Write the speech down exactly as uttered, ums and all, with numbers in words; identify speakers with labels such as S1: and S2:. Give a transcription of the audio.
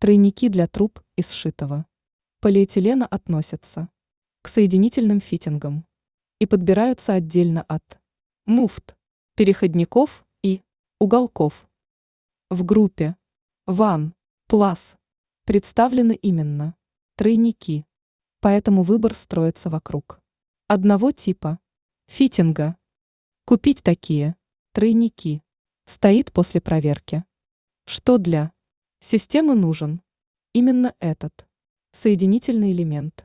S1: Тройники для труб из сшитого полиэтилена относятся к соединительным фитингам и подбираются отдельно от муфт, переходников и уголков. В группе One Plus представлены именно тройники, поэтому выбор строится вокруг одного типа фитинга. Купить такие тройники стоит после проверки, что для системы нужен именно этот соединительный элемент.